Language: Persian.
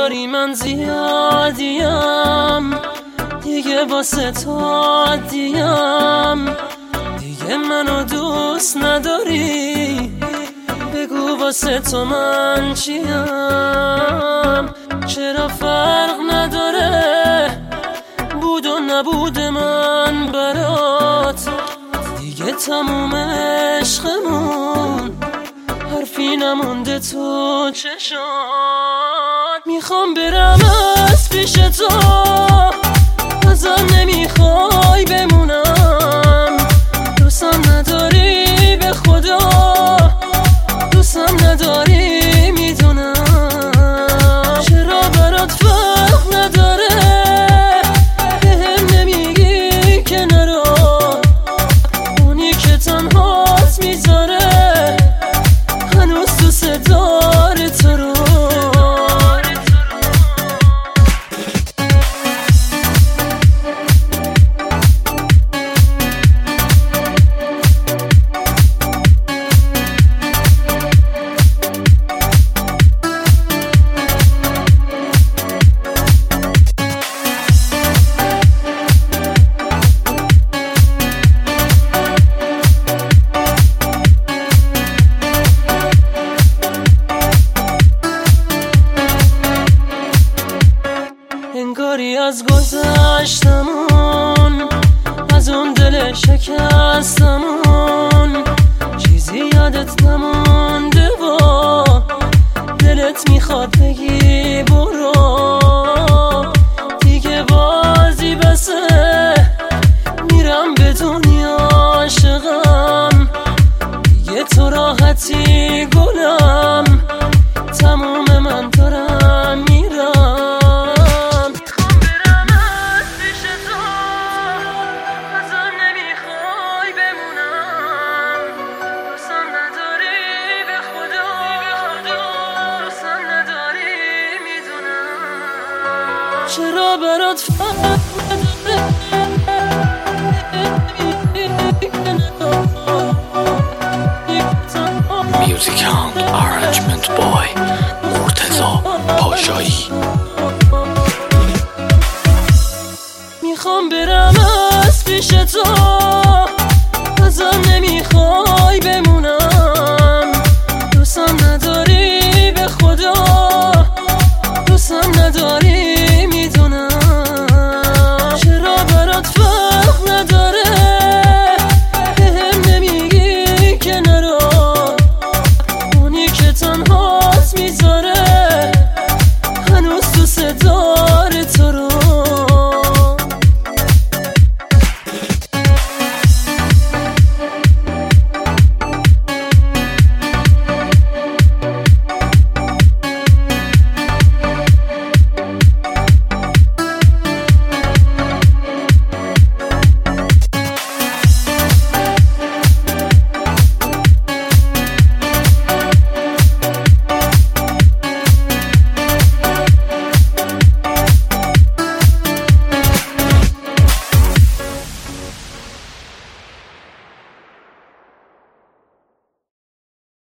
انگاری من زیادیم، دیگه واسه تو عادیم. دیگه منو دوست نداری، بگو واسه تو من چیم. چرا فرق نداره بود و نبود من برات، دیگه تموم عشقمون، حرفی نمونده تو چشات. میخوام برم از پیش تو، ازم نمیخوای بمونم. دوستم نداری به خدا، دوستم نداری میدونم. چرا برات فرق نداره بهم نمیگی که نرو، اونی که تنهات میذاره هنوز دوست داره تو رو. انگاری از گذشتمون، از اون دل شکستمون، چیزی یادت نمونده و دلت میخواد بگی برو. دیگه بازی بسه، میرم به دنیا عاشقم، دیگه تو راحتی گلم، تموم من دارم میرم. چرا برات فرق Music and Arrangement by مرتضی پاشایی. میخوام برم از پیش تو، ازم نمیخوای بمونی.